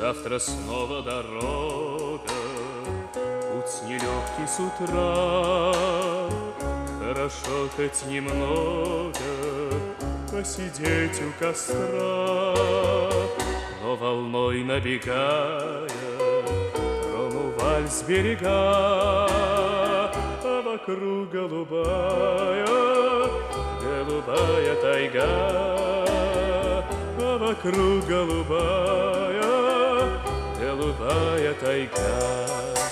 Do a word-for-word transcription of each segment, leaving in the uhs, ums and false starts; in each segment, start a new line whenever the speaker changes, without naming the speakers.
Завтра снова дорога, путь нелегкий с утра. Хорошо хоть немного посидеть у костра, но волной набегая, трону вальс берега, а вокруг голубая, голубая тайга, а вокруг голубая, голубая тайга.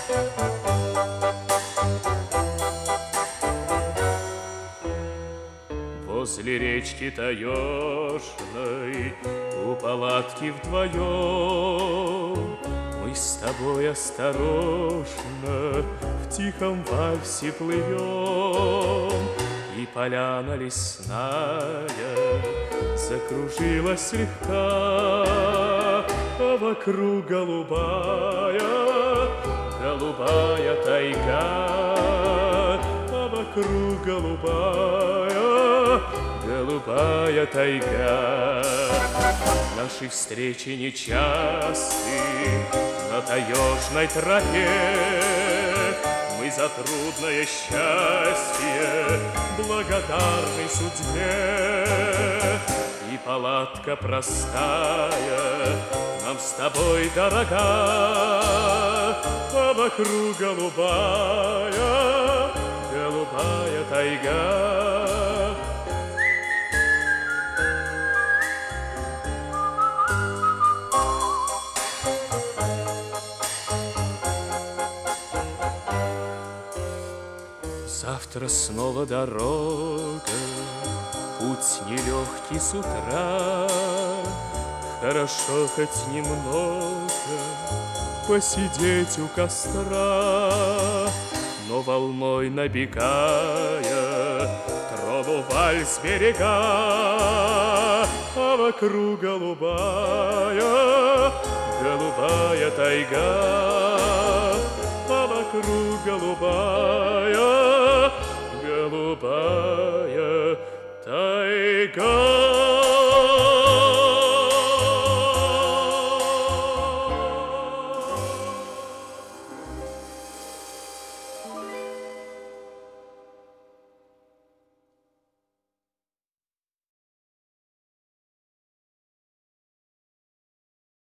Возле речки таежной, у палатки вдвоем, мы с тобой осторожно в тихом вальсе плывем. И поляна лесная закружилась слегка, а вокруг голубая, голубая тайга, а вокруг голубая, голубая тайга. Наши встречи нечасты на таежной тропе, мы за трудное счастье благодарны судьбе. И палатка простая нам с тобой дорога, а вокруг голубая, голубая тайга. Завтра снова дорога, путь нелегкий с утра. Хорошо хоть немного посидеть у костра, но волной набегая, трону вальс берега, а вокруг голубая, голубая тайга.